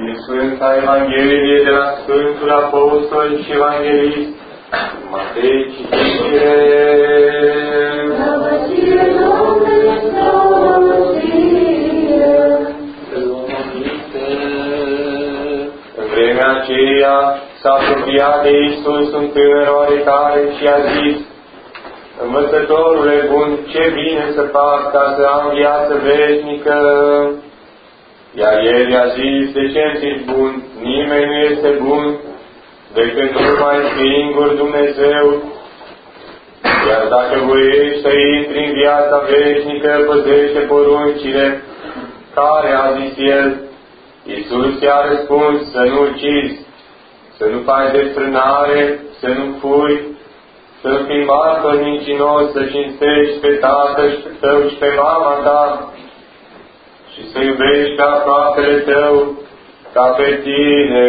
Sfânta Evanghelie de la Sfântul Apostol și Evanghelist Matei, citire. În vremea aceea s-a apropiat de Iisus un tânăr oarecare și a zis: Învățătorule bun, ce bine să fac ca să am viață veșnică? Iar el i-a zis: de ce îmi zici bun? Nimeni nu este bun decât numai singur Dumnezeu. Iar dacă voiești să intri în viața veșnică, păzește poruncile. Care, a zis el? Iisus i-a răspuns: să nu ucizi, să nu faci desfrânare, să nu furi, să nu fii martor mincinos, să cinstești pe tatăl tău și pe mama ta și să iubești pe aproapele tău ca pe tine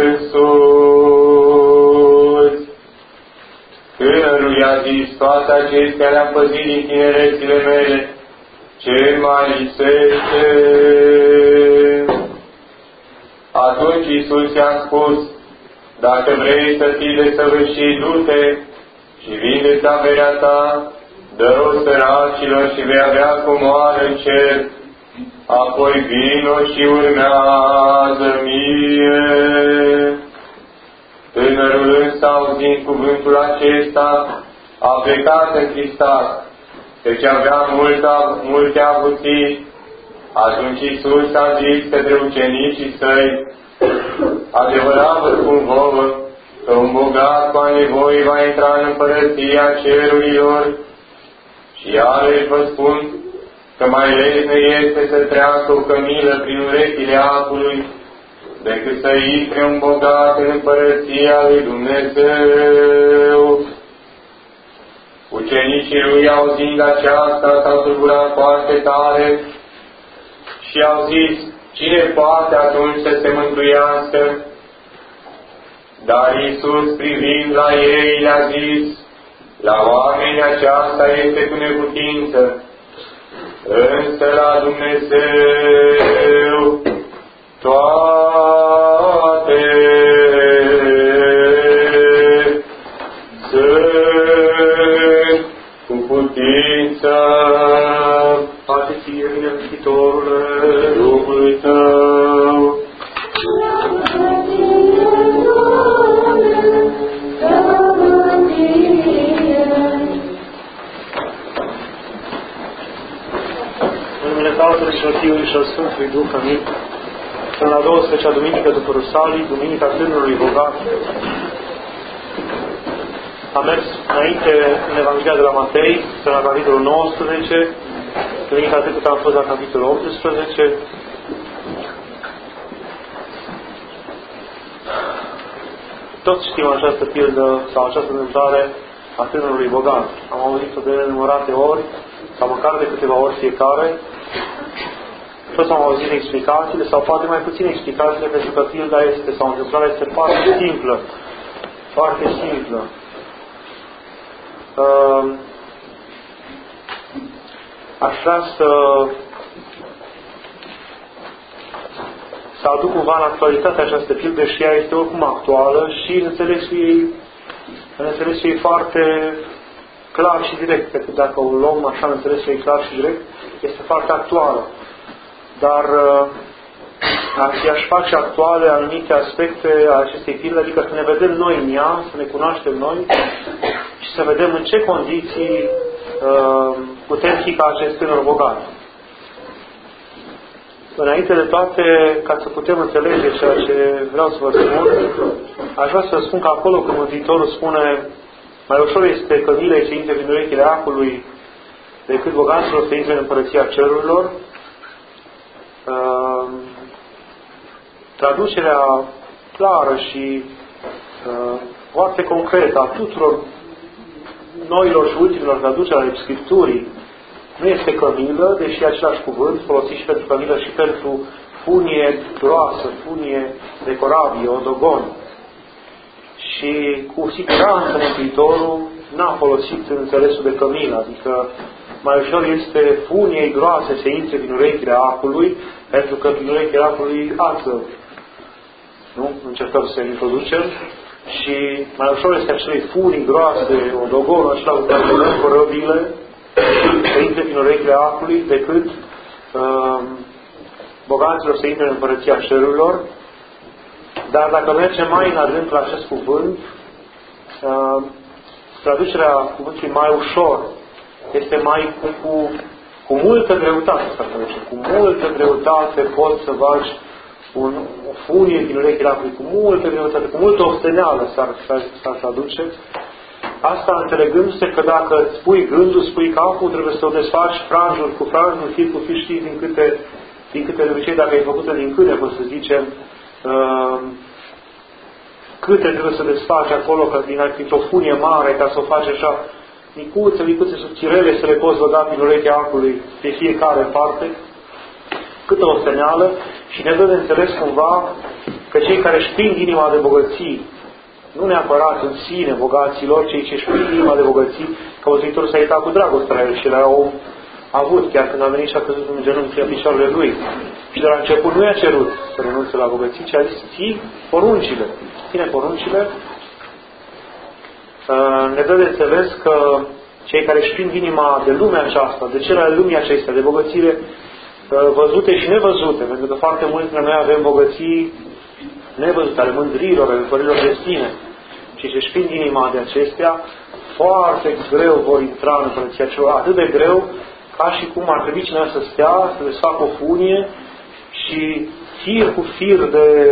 însuți. Tânărul i-a zis: toate acestea le-am păzit din tinerețile mele, ce mai lipsește? Atunci Iisus i-a spus: dacă vrei să fii desăvârșit, du-te și vinde-ți averea ta, dă-o săracilor și vei avea comoară în cer. Apoi vino și urmează mie. Tânărul însă, auzind cuvântul acesta, a plecat întristat, căci avea multe avuții. Atunci Iisus a zis către ucenicii săi: adevărat vă spun vouă că un bogat cu nevoie va intra în împărăția cerurilor. Și iarăși vă spun că mai lesne este să treacă o cămilă prin urechile acului decât să intre un bogat în împărăția lui Dumnezeu. Ucenicii lui, auzind aceasta, s-au tulburat foarte tare și au zis: cine poate atunci să se mântuiască? Dar Iisus, privind la ei, le-a zis: la oameni aceasta este cu neputință, însă la Dumnezeu toate sunt cu putință. Pace ție, Mântuitorule, Duhului tău. Tatălui și al Fiului și al Sfântului Duh, amin. În la 12-a duminică după Rusalii, Duminica Tânărului Bogat, am mers înainte în Evanghelia de la Matei, la capitolul 19, duminica trecută am fost la capitolul 18. Toți știm această pildă sau această întâmplare a tânărului bogat. Am auzit-o de nenumărate ori, sau măcar de câteva ori fiecare. Toți am auzit explicațiile, sau poate mai puțin explicațiile, pentru că pilda este, sau întâmplarea este foarte simplă. Foarte simplă. Aș vrea să aduc cumva în actualitate această pildă și ea este oricum actuală și în înțelesul ei foarte clar și direct, pentru că dacă o luăm așa în înțelesul ei clar și direct, este foarte actuală. Dar aș face actuale anumite aspecte a acestei pilde, adică să ne vedem noi în ea, să ne cunoaștem noi și să vedem în ce condiții putem fi ca acest tânăr bogat. Înainte de toate, ca să putem înțelege ceea ce vreau să vă spun, aș vrea să vă spun că acolo când Mântuitorul spune mai ușor este cămilei să intre prin urechile acului decât bogaților să intre în împărăția cerurilor, traducerea clară și foarte concretă a tuturor noilor și ultimilor traduceri ale Scripturii nu este cămilă, deși același cuvânt folosit și pentru cămilă și pentru funie groasă, funie de corabie, odogon. Și cu siguranță Mântuitorul n-a folosit înțelesul de cămilă, adică mai ușor este funiei groase să intre din urechile acului, pentru că din urechile acului ață Nu? Încercăm să introducem și mai ușor este acelei furii groase, o dogonă, acela cu care vedem corăbile, să intre prin urechile acului, decât bogaților să intre în Împărăția Cerurilor. Dar dacă mergem mai în adânc la acest cuvânt, traducerea cuvântului mai ușor este mai cu multă greutate, cu multă greutate poți să bagi o funie din urechile acului, cu multă greutate, cu multă osteneală s-ar traduce. Asta înțelegându-se că dacă spui gândul, spui capul, trebuie să o desfaci franjul cu franjul, fir cu fir, știi din câte de obicei, dacă ai făcută din câine, să zicem, câte trebuie să desfaci acolo, că dintr-o funie mare, ca să o faci așa, micuțe, subțirele, să le poți văda prin urechea acului pe fiecare parte, câtă osteneală, și ne dă de înțeles cumva că cei care își prind inima de bogății, nu neapărat în sine bogaților, cei ce își prind inima de băgății, că Mântuitorul s-a uitat cu dragoste la el și le-a avut, chiar când a venit și a căzut în genunchi la picioarele lui. Și de la început nu i-a cerut să renunțe la bogății, ci a zis, ții poruncile. Ține poruncile. Ne dă de înțeles că cei care își prind inima de lumea aceasta, de cele ale lumii acestea, de bogățire văzute și nevăzute, pentru că foarte mulți dintre noi avem bogății nevăzute, ale mândrilor, ale părilor de sine. Cei ce își prind inima de acestea, foarte greu vor intra în Împărăția Celor, atât de greu ca și cum ar trebui cineva să stea, să desfacă o funie și fir cu fir de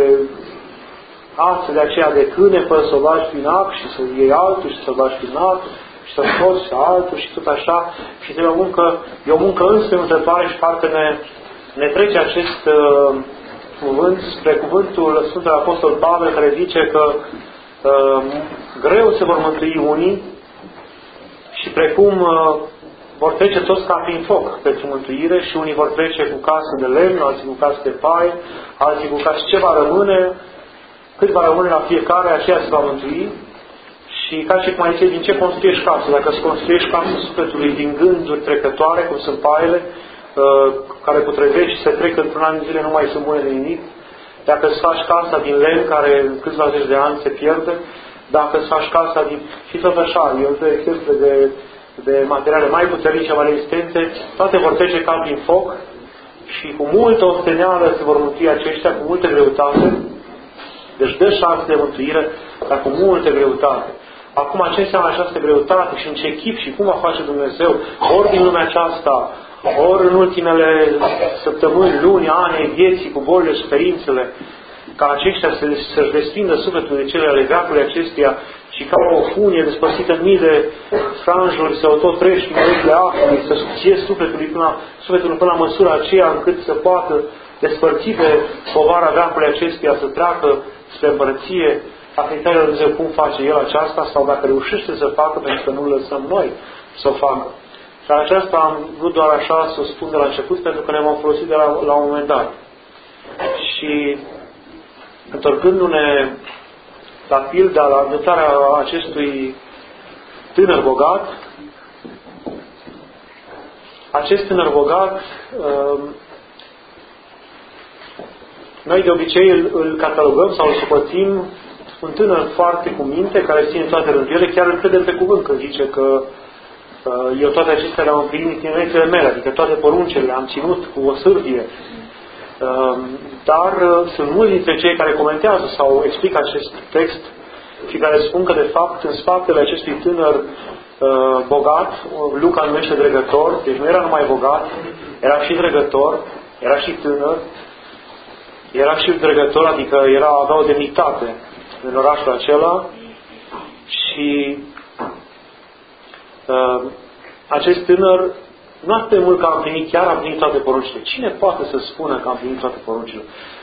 ață de aceea de cânepă să o bagi prin apă și să iei altul și să o bagi prin apă și să scoți și altul și tot așa. Și e o muncă înspăimântătoare și parcă ne trece acest cuvânt spre cuvântul Sfântului Apostol Pavel, care zice că greu se vor mântui unii și precum vor trece toți ca prin foc pentru mântuire și unii vor trece cu casă de lemn, alții cu casă de paie, alții cu casă. Ce va rămâne, cât va rămâne la fiecare, aceea se va mântui. Și ca și cum ai zice, din ce construiești casă? Dacă îți construiești casa sufletului din gânduri trecătoare, cum sunt paiele, care putrezești și se trec într-un an de zile, nu mai sunt bune de nimic. Dacă îți faci casa din lemn, care în câțiva zeci de ani se pierde, dacă îți faci casa din... și tot așa, eu îți dau exemple de materiale mai puternice, mai rezistente, toate vor trece ca prin foc și cu multă osteneală se vor mântui aceștia, cu multă greutate. Deci dă șanse de mântuire, dar cu multă greutate. Acum, ce înseamnă această greutate și în ce chip și cum va face Dumnezeu, ori din lumea aceasta, ori în ultimele săptămâni, luni, ani, vieții, cu bolile, suferințele, ca aceștia să-și desprindă sufletul de cele ale veacului acesteia și ca o funie despărțită în mii de franjuri să o tot treci în urechile acului, să subțiezi sufletul până la măsura aceea încât să poată despărți de povara veacului acesteia să treacă spre împărăție. Acreditarea lui Dumnezeu cum face El aceasta sau dacă reușește să facă, pentru că nu lăsăm noi să o facă. Și aceasta am vrut doar așa să o spun de la început, pentru că ne vom folosi de la un moment dat. Și întorcându-ne la pilda, la întâmplarea acestui tânăr bogat, acest tânăr bogat, noi de obicei îl catalogăm sau îl socotim un tânăr foarte cu minte, care ține toate rânduielile, chiar îl credem pe cuvânt când zice că eu toate acestea le-am împlinit în tinerețele mele, adică toate poruncele le-am ținut cu o sârdie. Dar sunt mulți dintre cei care comentează sau explică acest text și care spun că de fapt în spatele acestui tânăr bogat, Luca numește dregător, deci nu era numai bogat, era și dregător, era și tânăr, era și dregător, adică avea o demnitate în orașul acela și acest tânăr nu atât de mult că a împlinit, chiar a împlinit toate poruncile. Cine poate să spună că a împlinit toate poruncile?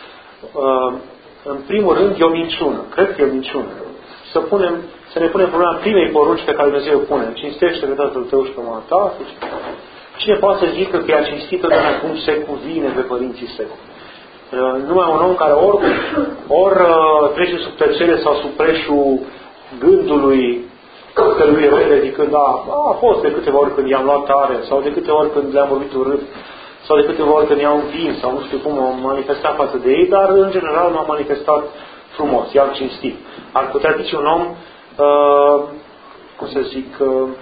În primul rând, e o minciună. Cred că e o minciună. Să ne punem problema primei porunci pe care Dumnezeu o pune. Cinstește pe Tatăl tău și pe mama ta. Cine poate să zică că e-a cinstit-o de acum se cuvine pe părinții săi? Numai un om care ori trece sub tăcere sau sub preșul gândului că lui rele, zicând, a fost de câteva ori când i-am luat tare, sau de câteva ori când le-am vorbit urât, sau de câteva ori când i-am învins, sau nu știu cum m-am manifestat față de ei, dar în general m-am manifestat frumos, e alt cinstit. Ar putea zice un om, cum să zic,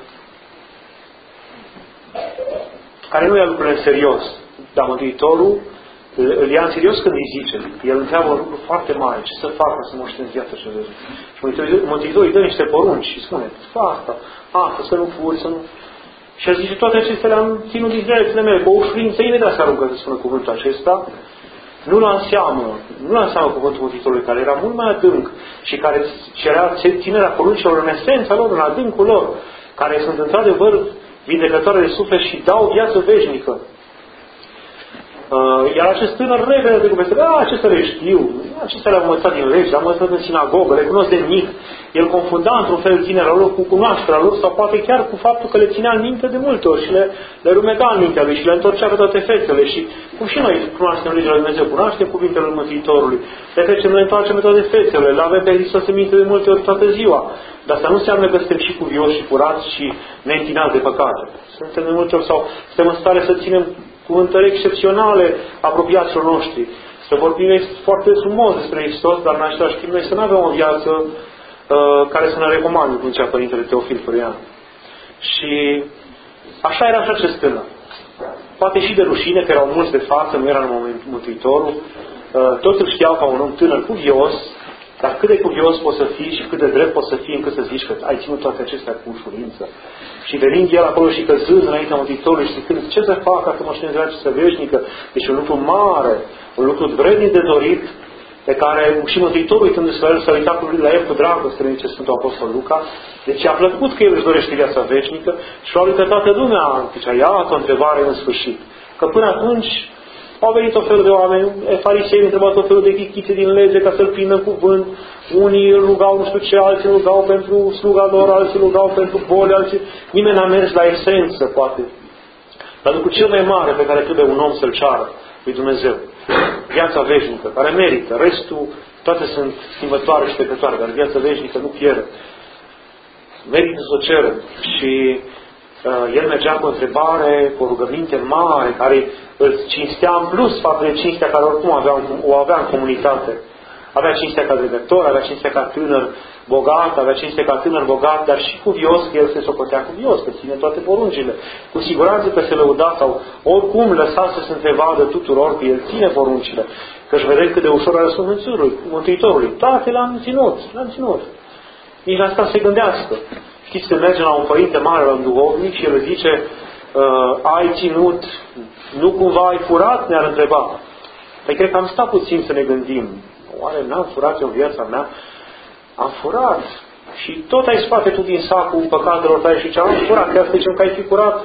care nu ia lucrurile în serios, dar Mântuitorul îl ia în serios când îi zice. El întreabă un lucru foarte mare. Ce să facă să moștenesc viața cea veșnică? Și Mântuitorul îi dă niște porunci și spune, fă asta, să nu furi, să nu... Și el zice, toate acestea le-am ținut din zilele mele, cu o ușurință, imediat se aruncă să spună cuvântul acesta. Nu l-a înseamnă cuvântul Mântuitorului, care era mult mai adânc și care cerea ținerea poruncilor în esența lor, în adâncul lor, care sunt într-adevăr vindecătoare de suflet și dau viață veșnică. Iar acest tânăr repede de cuvinte, acestea le știu, acestea le-am învățat din legi, le-am învățat în sinagogă, le cunosc de mic. El confunda într-un fel ținerea lor cu cunoașterea lor sau poate chiar cu faptul că le ținea în minte de multe ori și le rumega în mintea lui și le întorcea pe toate fețele. Și cum și noi cunoaștem legea lui Dumnezeu, cunoaștem cuvintele lui Mântuitorului, le trecem, le întoarcem pe toate fețele, le avem pe Hristos în minte de multe ori toată ziua. Dar asta nu înseamnă că suntem și cuvioși și curați și neîntinați de păcate. Suntem de multe ori sau suntem în stare să ținem cuvântări excepționale apropiaților noștri. Să vorbim foarte frumos despre Hristos, dar în același timp noi să nu avem o viață care să ne recomande, cum zicea Părintele Teofil Florian. Și așa era și acest tânăr. Poate și de rușine, că erau mulți de față, nu era în momentul Mântuitorul, toți îl știau ca un om tânăr cuvios, dar cât de cuvios poți să fii și cât de drept poți să fii încât să zici că ai ținut toate acestea cu ușurință. Și venind el acolo și căzând înaintea Mântuitorului și zicând, ce să fac ca să moștenesc viața veșnică? Deci un lucru mare, un lucru vrednic de dorit, pe care și Mântuitorul, uitându-se la el, s-a uitat la el cu dragoste, zice Sfântul Apostol Luca. Deci a plăcut că el își dorește viața veșnică și probabil că toată lumea zicea, iată o întrebare în sfârșit. Că până atunci au venit tot felul de oameni, farisei întrebau tot felul de chichițe din lege ca să-l prindă în cuvânt. Unii îl rugau nu știu ce, alții îl rugau pentru sluga lor, alții îl rugau pentru boli, alții... Nimeni n-a mers la esență, poate. Dar lucrul cel mai mare pe care trebuie un om să-l ceară lui Dumnezeu. Viața veșnică, care merită. Restul, toate sunt schimbătoare și trecătoare, dar viața veșnică nu pierde. Merită să o ceră. Și el mergea cu o întrebare, cu o rugăminte mare, care îl cinstea în plus față de cinstea care oricum o avea în comunitate. Avea cinstea ca dregător, avea cinstea ca tânăr bogat, avea cinstea ca tânăr bogat, dar și cuvios, că el se socotea cuvios, că ține toate poruncile. Cu siguranță că se lăuda sau oricum lăsa să se întrevadă tuturor că el ține poruncile. Că își vedem cât de ușor a răspuns Mântuitorului. Toate l-am ținut. Nici la asta se gândească. Știți, când merge la un părinte mare, la un duhovnic și el zice, ai ținut, nu cumva ai furat? Ne-ar întreba. Păi cred că am stat puțin să ne gândim. Oare n-am furat eu în viața mea? Am furat. Și tot ai spate tu din sacul păcatelor tale și ce-am furat. Că asta zicem că ai fi curat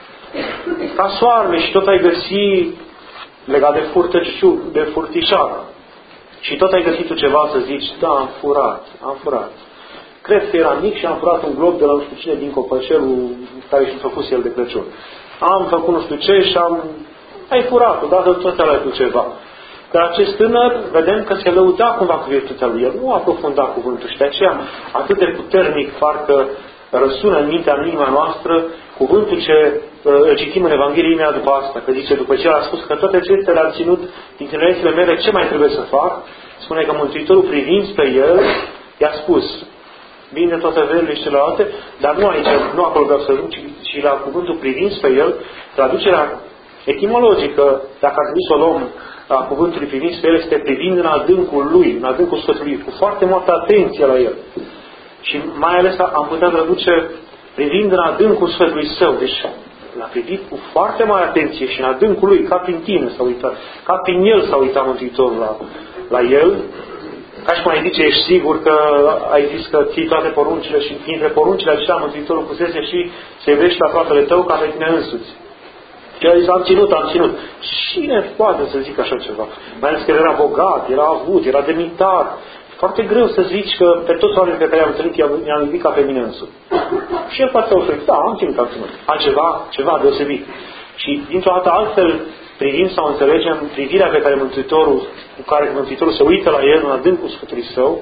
ca soarele și tot ai găsi legat de furtișar. Și tot ai găsit tu ceva să zici, da, am furat. Cred că era mic și am furat un glob de la nu știu cine din copășelul care și-a făcut el de Crăciun. Am făcut nu știu ce și ai furat, odată tot alea cu ceva. Dar acest tânăr, vedem că se lăuda cumva cu virtutea lui. El nu aprofunda cuvântul și de aceea atât de puternic parcă răsună în mintea, în inima noastră, cuvântul ce îl citim în Evanghelie imediat după asta, că zice, după ce el a spus că toate acestea le-am ținut din tinerețile mele, ce mai trebuie să fac? Spune că Mântuitorul, privind spre el, i-a spus, bine toate averile și celelalte, dar nu aici, nu acolo vreau să ajung, ci la cuvântul privind spre el, traducerea etimologică, dacă ar trebui să o luăm a cuvântului privind spre el, este privind în adâncul lui, în adâncul Sfântului, cu foarte multă atenție la el. Și mai ales am putea traduce privind în adâncul Sfântului său. Deci l-a privit cu foarte mare atenție și în adâncul lui, ca prin tine s-a uitat, ca prin el s-a uitat Mântuitorul la el. Ca și cum ai zice, ești sigur că ai zis că ții toate poruncile și dintre poruncile acelea Mântuitorul pusese și să iubești la aproapele tău ca pe tine însuți. Și a zis, am ținut. Cine poate să zic așa ceva? Mai ales că era bogat, era avut, era demnitar. Foarte greu să zici că pe toți oamenii pe care i-am întâlnit i-am iubit ca pe mine însuși. Și el foarte ușor, da, am ținut. Ceva deosebit. Și dintr-o dată altfel privim sau înțelegem privirea pe care cu care Mântuitorul se uită la el în adâncul Sfântului său,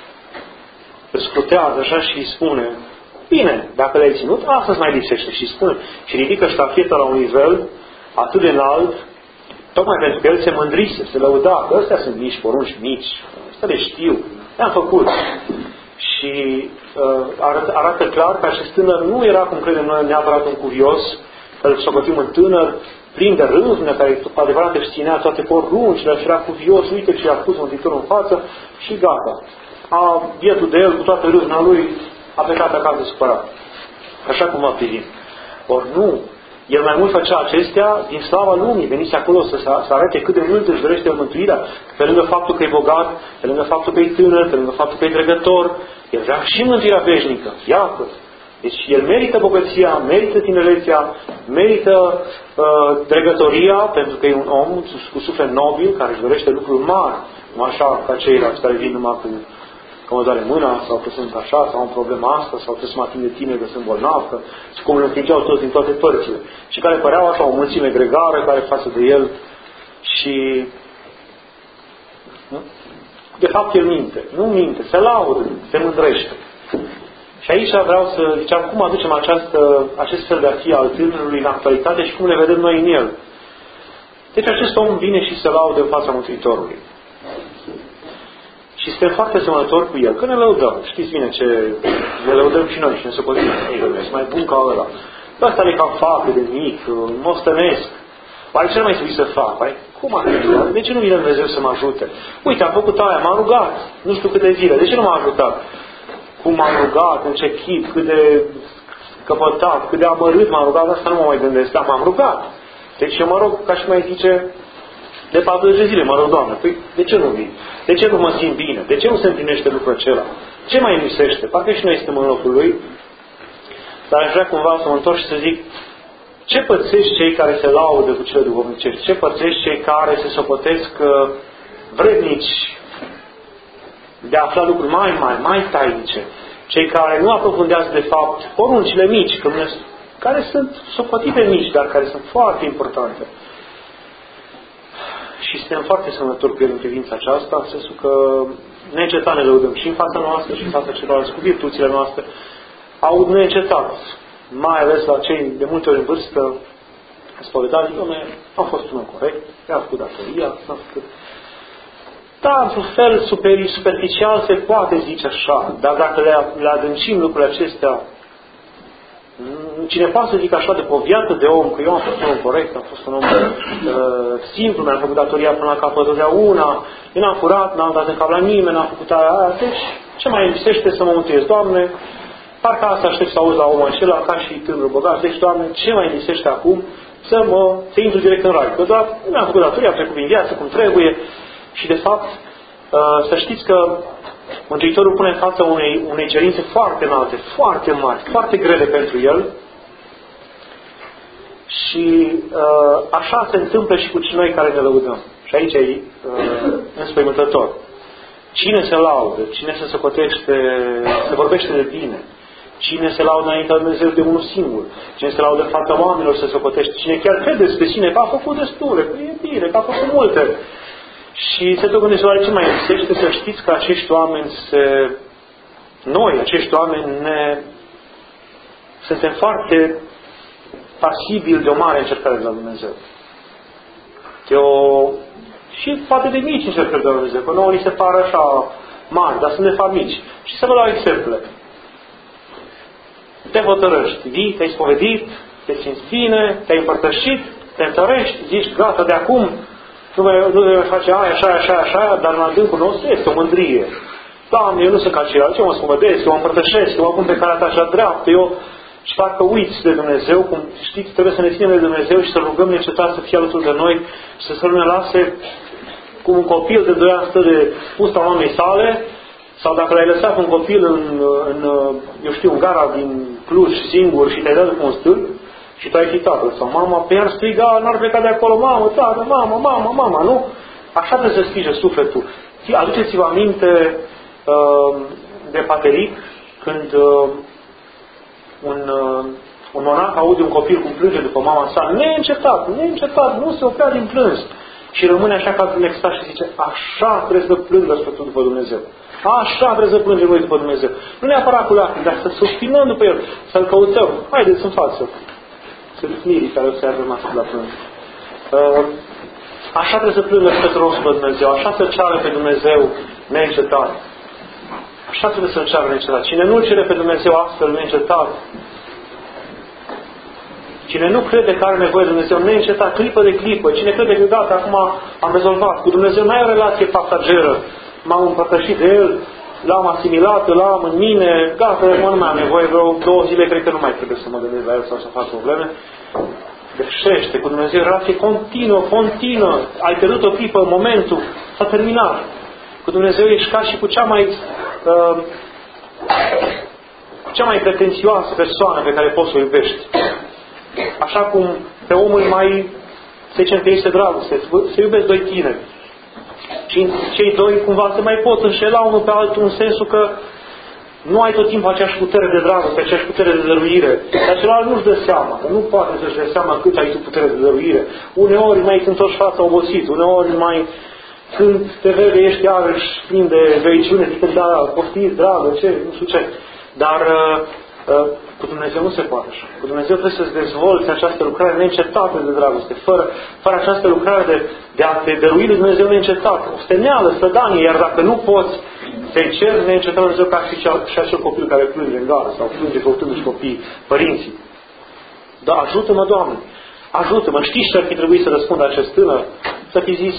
îl scrutează așa și îi spune, bine, dacă le-ai ținut, astăzi mai lipsește. Și spune, și ridică ștacheta la un nivel atât de înalt, tocmai pentru că el se mândrise, se lăuda, că ăstea sunt mici, porunci mici, ăstea le știu, Le-am făcut. Și arată clar că acest tânăr nu era, cum credem noi, neapărat un curios, că îl socotim un tânăr plin de râvnă, care cu adevărat își ținea toate poruncile și era cuvios, uite ce i-a pus Mântuitorul în față și gata. Bietul de el, cu toată râvna lui, a plecat acasă supărat. Așa cum a privit. Ori nu. El mai mult făcea acestea din slava lumii. Venise acolo să arate cât de mult își dorește mântuirea. Pe lângă faptul că e bogat, pe lângă faptul că e tânăr, pe lângă faptul că e dregător, el vrea și mântuirea veșnică. Iată. Deci el merită bogăția, merită tinerețea, merită dregătoria, pentru că e un om cu suflet nobil, care își dorește lucruri mari. Nu așa ca ceilalți care vin numai cu că mă doare mâna, sau că sunt așa, sau am problema asta, sau că să mă ating de tine, că sunt bolnav, că și cum îl împingeau toți din toate părțile. Și care păreau așa o mulțime gregară care față de el și de fapt el minte. Nu minte, se laudă, se mândrește. Și aici vreau să ziceam cum aducem acest fel de a fi al tânărului în actualitate și cum le vedem noi în el. Deci acest om vine și se laudă în fața Mântuitorului. Și suntem foarte asemănători cu el. Că ne lăudăm. Știți bine ce ne lăudăm și noi și ne socotim. Ei, dom'le, sunt mai bun ca ăla. Ăsta e cam facă de mic, mă stănesc. Oare ce mai trebuie să fac? Cum ar fi? De ce nu vine Dumnezeu să mă ajute? Uite, am făcut aia, m-am rugat. Nu știu câte zile. De ce nu m-a ajutat? Cum m-am rugat, în ce chip, cât de căpătat, cât de amărât m-am rugat, asta nu mă mai gândesc. Dar m-am rugat. Deci eu mă rog, ca și mai zice, de 40 de zile, mă rog, Doamne, păi de ce nu vin? De ce nu mă simt bine? De ce nu se împlinește lucrul acela? Ce mai lipsește? Parcă și noi suntem în locul lui, dar aș vrea cumva să mă întorc și să zic, ce pățești cei care se laudă cu cele duhovnicești? Ce pățești cei care se socotesc vrednici de a afla lucruri mai mari, mai tainice? Cei care nu aprofundează de fapt poruncile mici, care sunt socotite mici, dar care sunt foarte importante. Și suntem foarte sănători cu el în privința aceasta, în sensul că neîncetat ne lăudăm și în fața noastră și în fața celorlalți cu virtuțile noastre. Aud neîncetat, mai ales la cei de multe ori în vârstă, spovedani, dom'le, am fost un om corect, i-am făcut datoria, n-am făcut. Da, într-un fel superficial se poate zice așa, dar dacă le adâncim lucrurile acestea, cine poate să zic așa de pe o viață de om, că eu am fost un om corect, am fost un om simplu, mi-am făcut datoria până la capăt totdeauna, eu n-am furat, n-am dat în cap la nimeni, n-am făcut aia, deci ce mai lipsește să mă mântuiesc, Doamne? Parcă asta aștept să auzi la omul acela, ca și tânărul bogat, deci, Doamne, ce mai lipsește acum să intru direct în rai? Că doar mi-am făcut datoria, am trecut prin viață cum trebuie și de fapt să știți că Mântuitorul pune în față unei cerințe foarte înalte, foarte mari, foarte grele pentru el și așa se întâmplă și cu noi care ne lăudăm. Și aici e înspăimântător. Cine se laudă, cine se socotește, se vorbește de bine, cine se laudă înaintea lui Dumnezeu de unul singur, cine se laudă în fața oamenilor se socotește, cine chiar crede despre sine că a făcut destule, că e bine, că a făcut multe. Și se tot gândește, oare ce mai lipsește? Să știți că acești oameni noi, acești oameni, suntem foarte pasibili de o mare încercare de la Dumnezeu. Și poate de mici încercări de la Dumnezeu, că nouă ni se pare așa mari, dar sunt de fapt mici. Și să vă dau exemple. Te hotărăști, vii, te-ai spovedit, te simți bine, te-ai împărtășit, te întărești, zici, gata, de acum nu vei face aia, așa, dar în adâncul nostru este o mândrie. Doamne, eu nu sunt ca ceilalți, eu mă spovedesc, eu mă împărtășesc, eu mă pun pe calea ta cea dreaptă, și parcă uiți de Dumnezeu, cum știți, trebuie să ne ținem de Dumnezeu și să rugăm neîncetat să fie alături de noi și să nu ne lase cum un copil de 2 ani stă de pusta mamei sale, sau dacă l-ai lăsat un copil în gara din Cluj singur și te-ai dat după un stâlp, și tu ai fi tatăl sau mama, pe ea striga, n-ar pleca de acolo, mamă, tată, mama, nu? Așa trebuie să strige sufletul. Aduceți-vă aminte de Pateric, când un monac aude un copil cum plânge după mama sa, neîncetat, nu se oprea din plâns. Și rămâne așa ca în extaz și zice, așa trebuie să plângă sfătul după Dumnezeu. Așa trebuie să plângem noi după Dumnezeu. Nu neapărat cu lacrimi, dar să suspinăm după El, să-L căutăm. Haideți în față. Sunt mirii care o să iar rămas la plâns. Așa trebuie să plângă sfătul după Dumnezeu. Așa să ceară pe Dumnezeu neîncetat. Așa trebuie să-L ceară neîncetat. Cine nu cere pe Dumnezeu astfel neîncetat, cine nu crede că are nevoie de Dumnezeu neîncetat, clipă de clipă, cine crede că gata, acum am rezolvat, cu Dumnezeu n-ai o relație pasageră, m-am împărtășit de El, l-am asimilat, îl am în mine, gata, nu mai am nevoie, vreo 2 zile, cred că nu mai trebuie să mă gândesc la El sau să fac probleme. Greșește, cu Dumnezeu relație continuă, ai pierdut o clipă, momentul, s-a terminat. Cu Dumnezeu ești ca și cu cea mai pretențioasă persoană pe care poți să o iubești. Așa cum pe omul mai, să zicem că este dragoste, să iubesc 2 tineri. Și cei 2 cumva se mai pot înșela unul pe altul în sensul că nu ai tot timpul aceeași putere de dragoste, aceeași putere de dăruire. Dar celălalt nu-și dă seama, că nu poate să-și dea seama cât ai tu putere de dăruire. Uneori mai când toți fața obosit, uneori mai când te vede ești iarăși plin de veiciune, zicând, da, poftiți, dragă, ce, nu știu ce. Dar cu Dumnezeu nu se poate așa. Cu Dumnezeu trebuie să-ți dezvolți această lucrare neîncetată de dragoste. Fără această lucrare de a te dărui lui Dumnezeu neîncetată. O steneală, sădanie, iar dacă nu poți să-i ceri neîncetat Dumnezeu ca și acel copil care plânge în gară sau plânge căutându-și copiii, părinții. Da, ajută-mă, Doamne! Ajută-mă! Știi ce ar fi trebuit să răspundă acest tânăr? Să fi zis,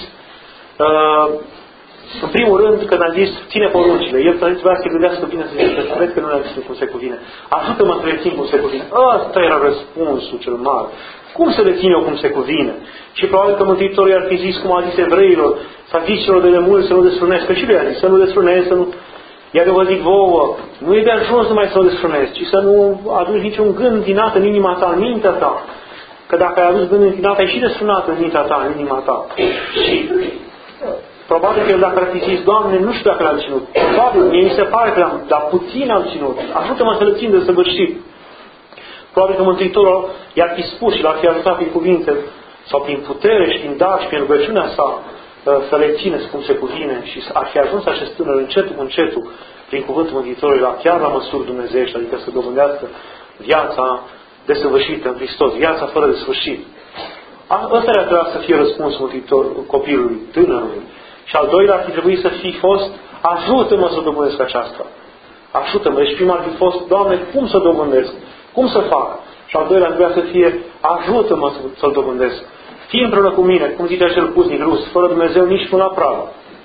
în primul rând, când a zis, ține poruncile, el trebuia să gândească bine, să zice, cred că nu le-am ținut cum se cuvine. Ajută-mă să le țin cum se cuvine. Ăsta era răspunsul cel mare. Cum să le țin eu cum se cuvine? Și probabil că Mântuitorul i-ar fi zis, cum a zis evreilor, să zici celor de demult să nu desfrânezi. Că și lui a zis, să nu desfrânezi, să nu... Iar eu vă zic vouă, nu e de ajuns numai să nu desfrânezi, ci să nu aduci niciun gând dinat în inima ta, în mintea ta. Că dacă ai adus gând dinat, ai și desfrânat în mintea ta, în inima ta. Și probabil că el dacă ar fi zis, Doamne, nu știu dacă l-am ținut. Probabil, mie mi se pare că l-am, dar puțin am ținut. Ajută-mă să le țin de săvârșit. Probabil că Mântuitorul i-ar fi spus și l-ar fi ajutat prin cuvinte sau prin putere și prin dar și prin rugăciunea sa să le țineți cum se cuvine și ar fi ajuns acest tânăr încetul cu încetul prin cuvântul Mântuitorului chiar la măsuri dumnezeiești, adică să dobândească viața desăvârșită în Hristos, viața fără de sfârșit. Ăsta ar trebui să fie răspunsul copilului, tânărului. Și al doilea ar fi trebuit să fi fost, ajută-mă să dobândesc aceasta. Ajută-mă. Deci prima ar fi fost, Doamne, cum să dobândesc? Cum să fac? Și al doilea trebuia să fie, ajută-mă să-l dobândesc. Fii împreună cu mine, cum zice acel puznic rus, fără Dumnezeu nici până la prag.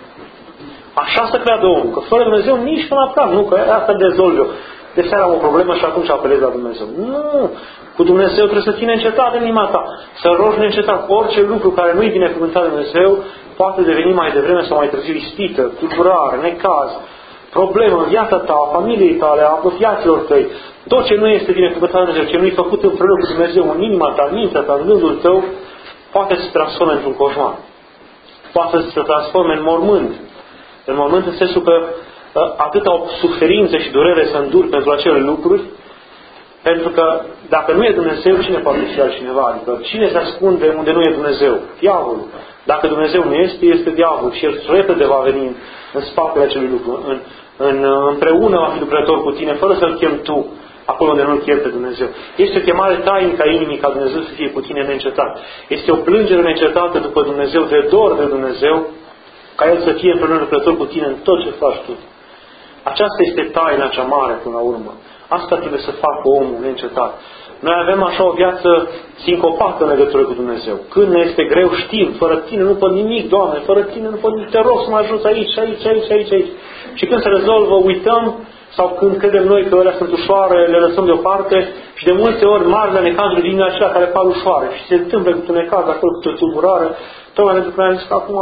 Așa să creadă omul, că fără Dumnezeu nici până la prag. Nu, că asta rezolv eu. De seara am o problemă și atunci apelez la Dumnezeu. Nu! Cu Dumnezeu trebuie să ține încetat în inima ta. Să rogi neîncetat. Orice lucru care nu-i binecuvântat de Dumnezeu poate deveni mai devreme sau mai târziu ispită, tulburare, necaz, problemă în viața ta, a familiei tale, a apropiaților tăi. Tot ce nu este binecuvântat de Dumnezeu, ce nu-i făcut împreună cu Dumnezeu în inima ta, în mintea ta, în gândul tău, poate să se transforme într-un coșmar. Poate să se transforme în mormânt. În mormânt în sensul că atâta suferință și durere să înduri pentru acele lucruri, pentru că dacă nu e Dumnezeu, cine poate fi altcineva? Adică cine se ascunde unde nu e Dumnezeu? Diavolul. Dacă Dumnezeu nu este, este diavolul și el repede va veni în spatele acelui lucru. Împreună va fi lucrător cu tine, fără să-l chem tu acolo unde nu-l chem pe Dumnezeu. Este o chemare tainică a inimii ca Dumnezeu să fie cu tine neîncetat. Este o plângere neîncetată după Dumnezeu, de dor de Dumnezeu, ca El să fie împreună lucrător cu tine în tot ce faci tu. Aceasta este taina cea mare până la urmă. Asta trebuie să facă omul neîncetat. Noi avem așa o viață sincopată în legătură cu Dumnezeu. Când ne este greu, știm, fără tine nu pot nimic, Doamne, fără tine nu pot nimic, te rog să mă ajuți aici, aici, aici, aici, aici. Și când se rezolvă, uităm, sau când credem noi că alea sunt ușoare, le lăsăm deoparte și de multe ori marile necazuri vin acelea care par ușoare și se întâmplă cu un necaz acolo, cu o tulburare, tocmai pentru că am zis că acum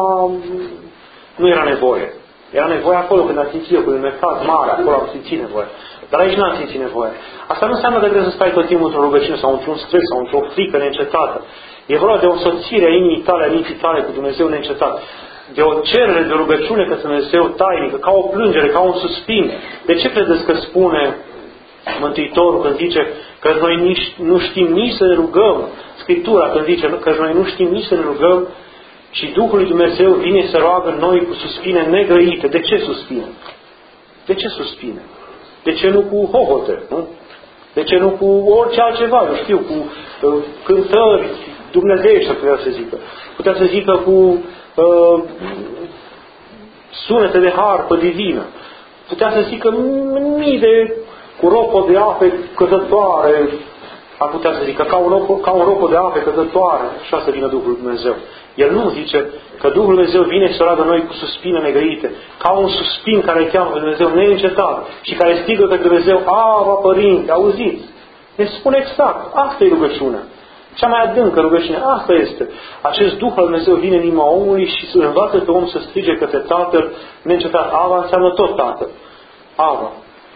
nu era nevoie. Era nevoie acolo când am simțit eu, cu un necaz mare, acolo am simțit nevoie. Dar aici n-am simțit nevoie. Asta nu înseamnă că trebuie să stai tot timpul într-o rugăciune sau într-un stres sau într-o frică neîncetată. E vorba de o însoțire a inimii tale, a minții tale cu Dumnezeu neîncetat. De o cerere de rugăciune către Dumnezeu tainică, ca o plângere, ca un suspin. De ce credeți că spune Mântuitorul când zice că noi nu știm nici să ne rugăm? Scriptura când zice că noi nu știm nici să ne rugăm și Duhul lui Dumnezeu vine să roagă noi cu suspine negrăite. De ce suspine? De ce suspine? De ce nu cu hohote? Nu? De ce nu cu orice altceva? Eu știu, cu cântări dumnezeiești, putea să zică. Putea să zică cu sunete de harpă divină. putea să zică mii de cu ropă de ape căzătoare, ar putea să zică, ca un ropă de ape căzătoare, așa să vină Duhul Dumnezeu. El nu zice că Duhul Dumnezeu vine și să roagă noi cu suspine negrăite, ca un suspin care îl cheamă pe Dumnezeu neîncetat și care strigă pe Dumnezeu, Ava, Părinte, auziți? Ne spune exact, asta e rugăciunea. Cea mai adâncă rugăciune, asta este. Acest Duh al Dumnezeu vine în inima omului și îl învață pe om să strige către Tatăl neîncetat. Ava înseamnă tot Tatăl. Ava.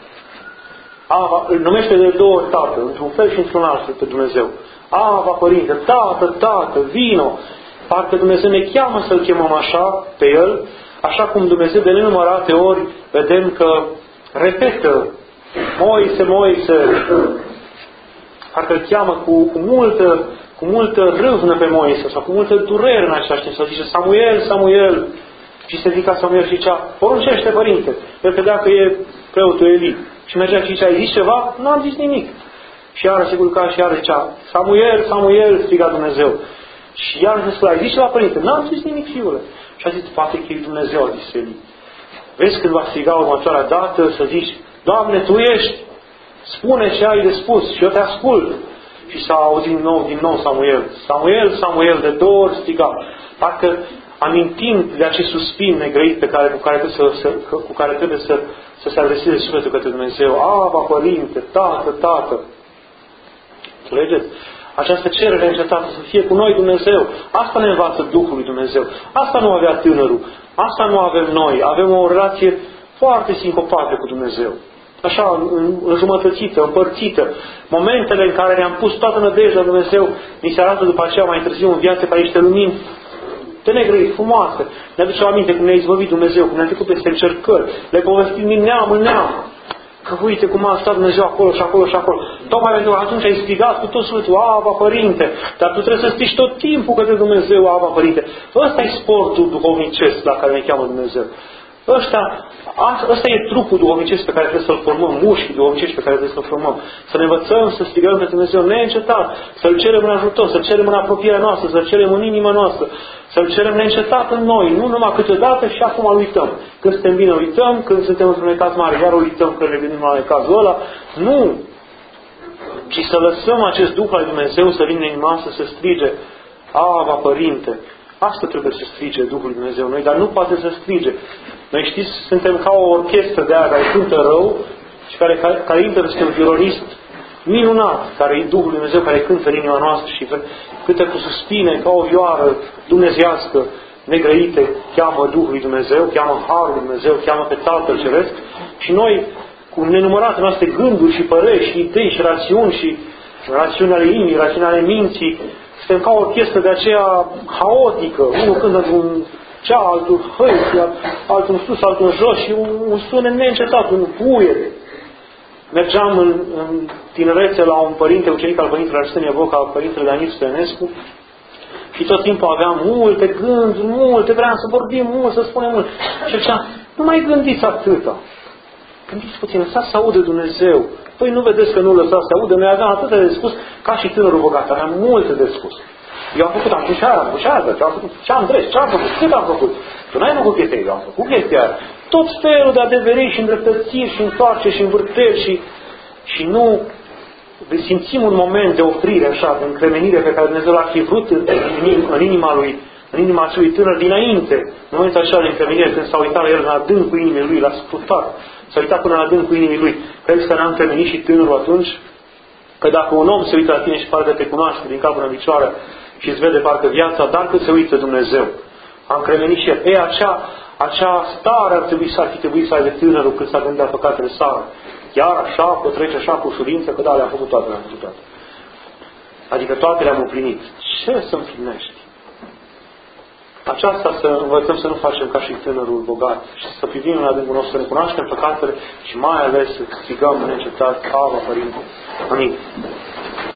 Ava îl numește de două ori Tatăl, într-un fel și într-un alt pe Dumnezeu. Ava, Părinte, Tată, Tată, vino. Parcă Dumnezeu ne cheamă să-L chemăm așa pe El, așa cum Dumnezeu de nenumărate ori vedem că repetă Moise, Moise. Parcă îl cheamă cu multă râvnă pe Moise sau cu multă durere în același timp. Să zice Samuel, Samuel. Și se zica Samuel și zicea, poruncește, Părinte. El credea că e preotul Eli. Și mergea și zicea, ai zis ceva? Nu am zis nimic. Și iară se culca și iară zicea, Samuel, Samuel, striga Dumnezeu. Și iară se spune, ai zis ceva, Părinte? N-am zis nimic, fiule. Și a zis, poate că e Dumnezeu, a zis Eli. Vezi când va striga următoarea dată să zici, Doamne, Tu ești. Spune ce ai de spus și eu te ascult. Și s-a auzit din nou Samuel. Samuel, Samuel, de două ori striga. Parcă amintind de acest suspin negrăit cu care trebuie să se adreseze sufletul către Dumnezeu. Ava, Părinte, Tată, Tată. Înțelegeți? Această cerere încetată să fie cu noi Dumnezeu. Asta ne învață Duhul lui Dumnezeu. Asta nu avea tânărul. Asta nu avem noi. Avem o relație foarte sincopată cu Dumnezeu. Așa, înjumătățită, împărțită. Momentele în care ne-am pus toată nădejdea la Dumnezeu, ni se arată după aceea mai târziu în viață ca niște lumini de negrăit, frumoase. Ne aduce aminte cum ne-a izbăvit Dumnezeu, cum ne-a trecut peste încercări. Le povestim din neam în neam. Că uite cum a stat Dumnezeu acolo și acolo și acolo. Tocmai pentru că atunci ai strigat cu tot sufletul, Ava, Părinte. Dar tu trebuie să strigi tot timpul către Dumnezeu, Ava, Părinte. Ăsta e sportul duhovnicesc la care ne cheamă Dumnezeu. Ăsta e trupul duhovnicesc pe care trebuie să-l formăm, mușchii duhovnicești pe care trebuie să-l formăm. Să ne învățăm să strigăm pe Dumnezeu neîncetat, să-L cerem în ajutor, să-L cerem în apropierea noastră, să-L cerem în inima noastră, să-L cerem neîncetat în noi, nu numai câteodată și acum îl uităm. Când suntem bine uităm, când suntem într-un necaz mare, iar uităm că ne gândim la necazul ăla. Nu! Ci să lăsăm acest Duh al Dumnezeu să vină în inima noastră, să strige, Ava, Părinte! Asta trebuie să strige Duhul lui Dumnezeu noi, dar nu poate să strige. Noi știți, suntem ca o orchestră de aia care cântă rău și care intră peste un violonist minunat, care e Duhul lui Dumnezeu, care cântă în inima noastră și cântă cu suspine, ca o vioară dumnezeiască, negrăite, cheamă Duhul lui Dumnezeu, cheamă Harul lui Dumnezeu, cheamă pe Tatăl Ceresc și noi, cu nenumărate noastre gânduri și păreri și idei și rațiuni ale inimii, rațiuni ale minții, suntem ca o orchestră de aceea haotică, unul cântă într-un altul hăi, altul în sus, altul în jos și un sunet neîncetat, un buiere. Mergeam în tinerețe la un părinte, ucenic al părintelui Arsenie Boca, părintele Danil Stănescu, și tot timpul aveam multe gânduri, vreau să vorbim mult, să spunem mult. Și ziceam, nu mai gândiți atâta. Gândiți puțin, lăsați să audă Dumnezeu. Păi nu vedeți că nu lăsați să audă, noi aveam atâtea de spus, ca și tânărul bogat, aveam multe de spus. Eu am făcut, am făcut ce-am drept, ce-am făcut, cât am făcut. Tu n-ai făcut chestia, eu am făcut chestia aia. Tot felul de adeveri și îndreptățiri și întoarceri și învârteri și nu simțim un moment de oprire, așa, de încremenire pe care Dumnezeu l-a fi vrut în inima lui, în inima acelui tânăr dinainte, în momentul așa de încremenire, când s-a uitat la el în adâncul inimii lui, l-a scrutat, s-a uitat până în adâncul inimii lui. Crezi că n-a încremenit și tânărul atunci? Că dacă un om se uită la tine și parcă te cunoaște din cap până în picioare și îți vede parcă viața, dar cât se uită Dumnezeu. A încremenit și el. Acea stare ar fi trebuit să aibă tânărul când s-a gândit la păcatele sale. Chiar așa, că trece așa cu ușurință, că da, le-am făcut toate, le-am făcut toate. Adică toate le-am împlinit. Ce să împlinești? Aceasta să învățăm să nu facem ca și tânărul bogat și să privim în adâncul nostru, să ne cunoaștem păcatele și mai ales să strigăm neîncetat, Ava, Părinte. Amin.